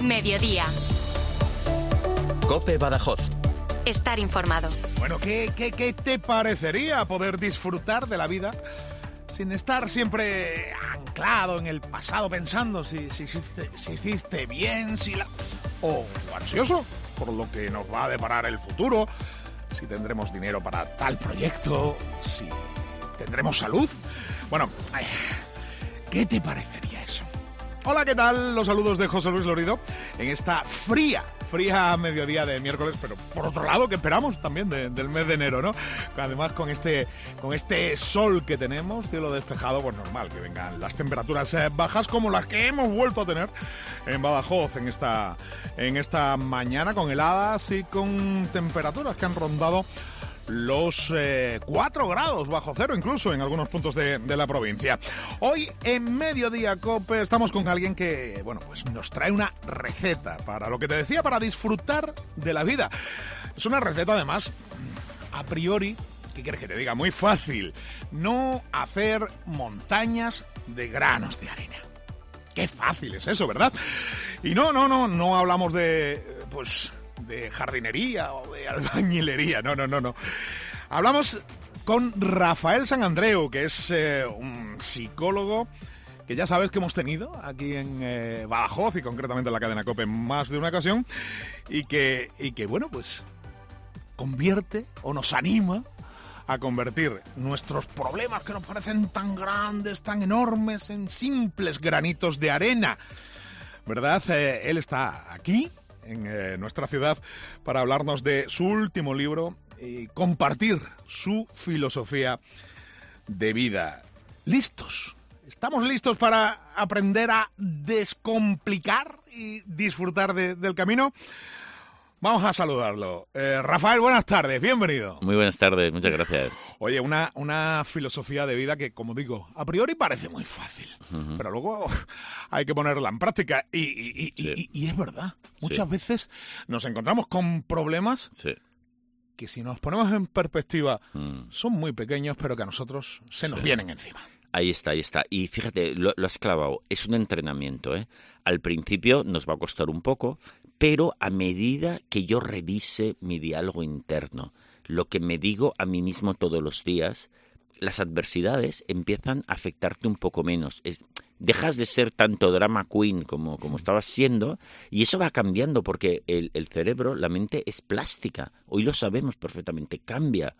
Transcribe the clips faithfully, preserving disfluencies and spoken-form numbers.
Mediodía. COPE Badajoz. Estar informado. Bueno, ¿qué, qué, ¿qué te parecería poder disfrutar de la vida sin estar siempre anclado en el pasado pensando si, si, si, si hiciste bien, si la... o ansioso por lo que nos va a deparar el futuro, si tendremos dinero para tal proyecto, si tendremos salud? Bueno, ¿qué te parecería eso? Hola, ¿qué tal? Los saludos de José Luis Lorido en esta fría, fría mediodía de miércoles, pero por otro lado, que esperamos también de, del mes de enero, ¿no? Además, con este, con este sol que tenemos, cielo despejado, pues normal que vengan las temperaturas eh, bajas como las que hemos vuelto a tener en Badajoz en esta, en esta mañana, con heladas y con temperaturas que han rondado los eh, cuatro grados bajo cero, incluso en algunos puntos de, de la provincia. Hoy en Mediodía COPE estamos con alguien que, bueno, pues nos trae una receta para lo que te decía, para disfrutar de la vida. Es una receta, además, a priori, ¿qué quieres que te diga? Muy fácil. No hacer montañas de granos de arena. Qué fácil es eso, ¿verdad? Y no, no, no, no hablamos de, pues... de jardinería o de albañilería, no, no, no, no. Hablamos con Rafael San Andreu, que es eh, un psicólogo que ya sabes que hemos tenido aquí en eh, Badajoz y concretamente en la cadena COPE en más de una ocasión y que, y que, bueno, pues convierte o nos anima a convertir nuestros problemas que nos parecen tan grandes, tan enormes, en simples granitos de arena, ¿verdad? Eh, él está aquí en eh, nuestra ciudad para hablarnos de su último libro y compartir su filosofía de vida. ¿Listos? ¿Estamos listos para aprender a descomplicar y disfrutar de, del camino? Vamos a saludarlo. Eh, Rafael, buenas tardes, bienvenido. Muy buenas tardes, muchas gracias. Oye, una, una filosofía de vida que, como digo, a priori parece muy fácil, uh-huh. pero luego hay que ponerla en práctica. Y, y, y, sí. y, y es verdad, muchas sí. veces nos encontramos con problemas sí. que si nos ponemos en perspectiva mm. son muy pequeños, pero que a nosotros se nos sí. vienen encima. Ahí está, ahí está. Y fíjate, lo, lo has clavado. Es un entrenamiento, ¿eh? Al principio nos va a costar un poco, pero a medida que yo revise mi diálogo interno, lo que me digo a mí mismo todos los días, las adversidades empiezan a afectarte un poco menos. Es, dejas de ser tanto drama queen como, como estabas siendo, y eso va cambiando porque el, el cerebro, la mente es plástica. Hoy lo sabemos perfectamente, cambia.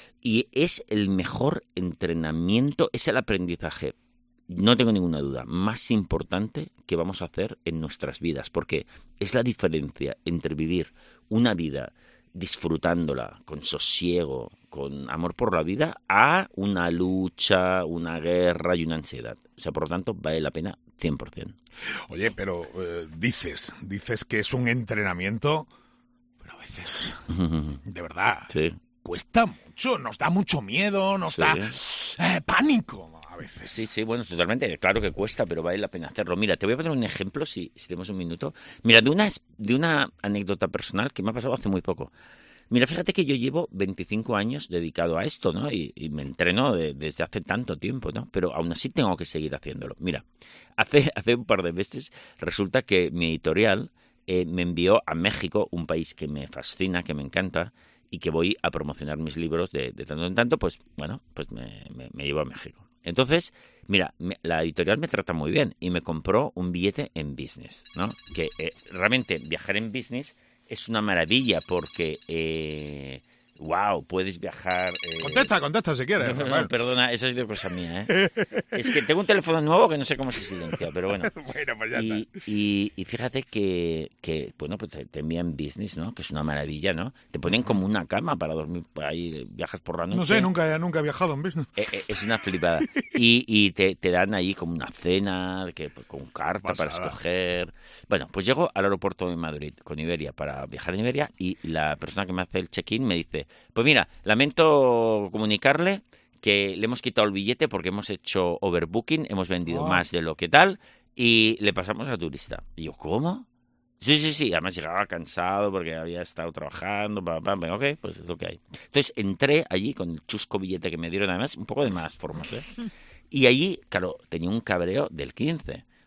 Y es el mejor entrenamiento, es el aprendizaje, no tengo ninguna duda, más importante que vamos a hacer en nuestras vidas, porque es la diferencia entre vivir una vida disfrutándola, con sosiego, con amor por la vida, a una lucha, una guerra y una ansiedad. O sea, por lo tanto, vale la pena cien por ciento. Oye, pero eh, dices, dices que es un entrenamiento, pero a veces, de verdad... Sí. Cuesta mucho, nos da mucho miedo, nos sí. da eh, pánico a veces. Sí, sí, bueno, totalmente, claro que cuesta, pero vale la pena hacerlo. Mira, te voy a poner un ejemplo, si, si tenemos un minuto. Mira, de una, de una anécdota personal que me ha pasado hace muy poco. Mira, fíjate que yo llevo veinticinco años dedicado a esto, ¿no? Y, y me entreno de, desde hace tanto tiempo, ¿no? Pero aún así tengo que seguir haciéndolo. Mira, hace, hace un par de meses resulta que mi editorial eh, me envió a México, un país que me fascina, que me encanta, y que voy a promocionar mis libros de, de tanto en tanto, pues bueno, pues me, me, me llevo a México. Entonces, mira, me, la editorial me trata muy bien y me compró un billete en business, ¿no? Que eh, realmente viajar en business es una maravilla porque... Eh, wow, puedes viajar... Eh... Contesta, contesta si quieres. No, no, no, perdona, eso es de cosa mía, ¿eh? Es que tengo un teléfono nuevo que no sé cómo se silencia, pero bueno. Bueno, pues ya y, está. Y, y fíjate que, que bueno, pues te, te envían business, ¿no? Que es una maravilla, ¿no? Te ponen como una cama para dormir, ahí viajas por la noche. No sé, nunca, nunca he viajado en business. Eh, eh, es una flipada. Y, y te, te dan ahí como una cena, que, pues, con carta Pasada. para escoger. Bueno, pues llego al aeropuerto de Madrid con Iberia para viajar en Iberia y la persona que me hace el check-in me dice, pues mira, lamento comunicarle que le hemos quitado el billete porque hemos hecho overbooking, hemos vendido oh. más de lo que tal y le pasamos a turista. Y yo, ¿cómo? Sí, sí, sí. Además llegaba cansado porque había estado trabajando. Bla, bla, bla. Ok, pues es lo que hay. Entonces entré allí con el chusco billete que me dieron, además, un poco de malas formas, ¿eh? Y allí, claro, tenía un cabreo del quince. O sea,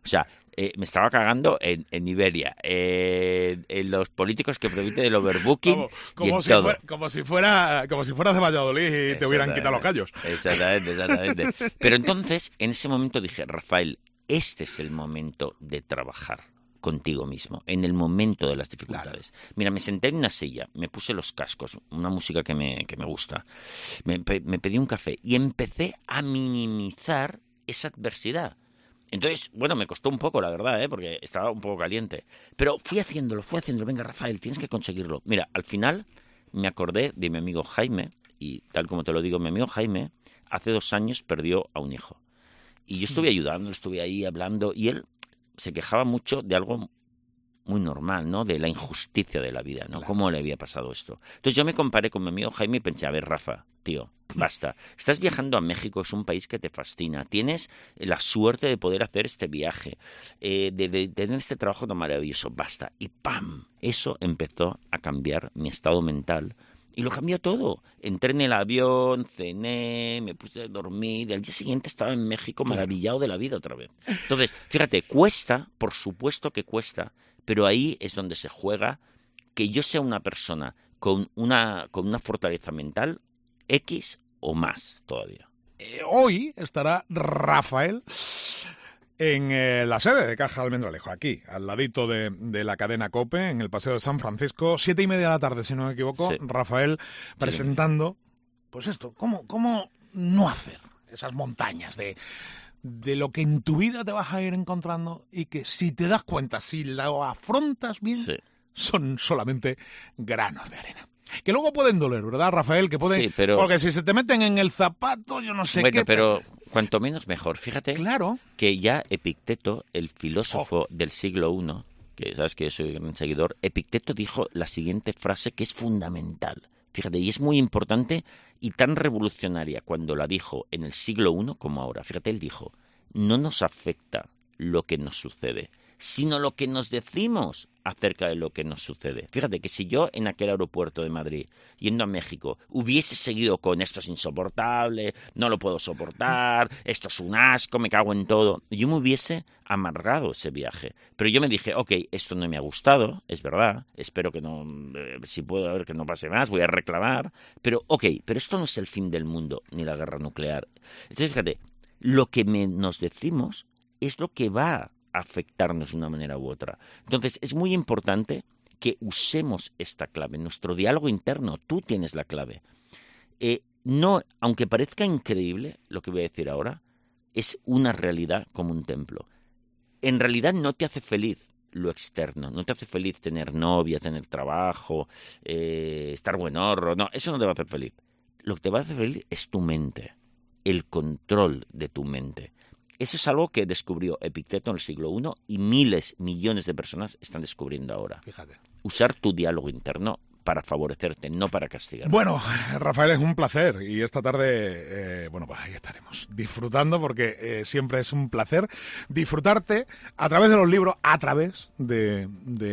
Eh, me estaba cagando en, en Iberia, eh, en los políticos que prohibiten el overbooking como, como y en si todo. Fuera, como si fuera como si fueras de Valladolid y te hubieran quitado los callos. Exactamente, exactamente. Pero entonces, en ese momento dije, Rafael, este es el momento de trabajar contigo mismo, en el momento de las dificultades. Claro. Mira, me senté en una silla, me puse los cascos, una música que me, que me gusta, me, me pedí un café y empecé a minimizar esa adversidad. Entonces, bueno, me costó un poco, la verdad, ¿eh? Porque estaba un poco caliente. Pero fui haciéndolo, fui haciéndolo. Venga, Rafael, tienes que conseguirlo. Mira, al final me acordé de mi amigo Jaime, y tal como te lo digo, mi amigo Jaime hace dos años perdió a un hijo. Y yo estuve ayudando, estuve ahí hablando, y él se quejaba mucho de algo muy normal, ¿no? De la injusticia de la vida, ¿no? Claro. ¿Cómo le había pasado esto? Entonces yo me comparé con mi amigo Jaime y pensé, a ver, Rafa, tío, basta. Estás viajando a México, es un país que te fascina. Tienes la suerte de poder hacer este viaje, eh, de, de, de tener este trabajo tan maravilloso. Basta. Y ¡pam! Eso empezó a cambiar mi estado mental. Y lo cambió todo. Entré en el avión, cené, me puse a dormir y al día siguiente estaba en México maravillado de la vida otra vez. Entonces, fíjate, cuesta, por supuesto que cuesta, pero ahí es donde se juega que yo sea una persona con una, con una fortaleza mental X o más todavía. Eh, hoy estará Rafael en eh, la sede de Caja Almendralejo, aquí, al ladito de, de la cadena COPE, en el Paseo de San Francisco, siete y media de la tarde, si no me equivoco, sí. Rafael presentando, pues esto, cómo, cómo no hacer esas montañas de, de lo que en tu vida te vas a ir encontrando y que si te das cuenta, si lo afrontas bien, sí. son solamente granos de arena. Que luego pueden doler, ¿verdad, Rafael? Que pueden, sí, pero... Porque si se te meten en el zapato, yo no sé bueno, qué... pero cuanto menos mejor. Fíjate claro. que ya Epicteto, el filósofo oh. del siglo primero, que sabes que yo soy un gran seguidor, Epicteto dijo la siguiente frase que es fundamental. Fíjate, y es muy importante y tan revolucionaria cuando la dijo en el siglo primero como ahora. Fíjate, él dijo, no nos afecta lo que nos sucede, sino lo que nos decimos acerca de lo que nos sucede. Fíjate que si yo en aquel aeropuerto de Madrid, yendo a México, hubiese seguido con esto es insoportable, no lo puedo soportar, esto es un asco, me cago en todo, yo me hubiese amargado ese viaje. Pero yo me dije, ok, esto no me ha gustado, es verdad, espero que no, eh, si puedo ver que no pase más, voy a reclamar, pero ok, pero esto no es el fin del mundo, ni la guerra nuclear. Entonces, fíjate, lo que me, nos decimos es lo que va afectarnos de una manera u otra. Entonces, es muy importante que usemos esta clave, nuestro diálogo interno. Tú tienes la clave. Eh, no, aunque parezca increíble lo que voy a decir ahora, es una realidad como un templo. En realidad no te hace feliz lo externo, no te hace feliz tener novia, tener trabajo, eh, estar buenorro, no, eso no te va a hacer feliz. Lo que te va a hacer feliz es tu mente, el control de tu mente. Eso es algo que descubrió Epicteto en el siglo primero y miles, millones de personas están descubriendo ahora. Fíjate. Usar tu diálogo interno para favorecerte, no para castigarte. Bueno, Rafael, es un placer y esta tarde, eh, bueno, pues ahí estaremos disfrutando porque eh, siempre es un placer disfrutarte a través de los libros, a través de,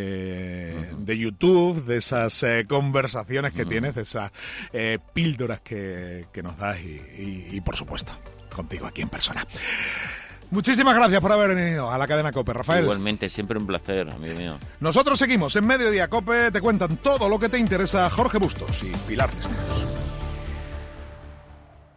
de, uh-huh. de YouTube, de esas eh, conversaciones que uh-huh. tienes, de esas eh, píldoras que, que nos das y, y, y, por supuesto, contigo aquí en persona. Muchísimas gracias por haber venido a la cadena COPE, Rafael. Igualmente, siempre un placer, amigo mío. Nosotros seguimos en Mediodía COPE, te cuentan todo lo que te interesa Jorge Bustos y Pilar Cisneros.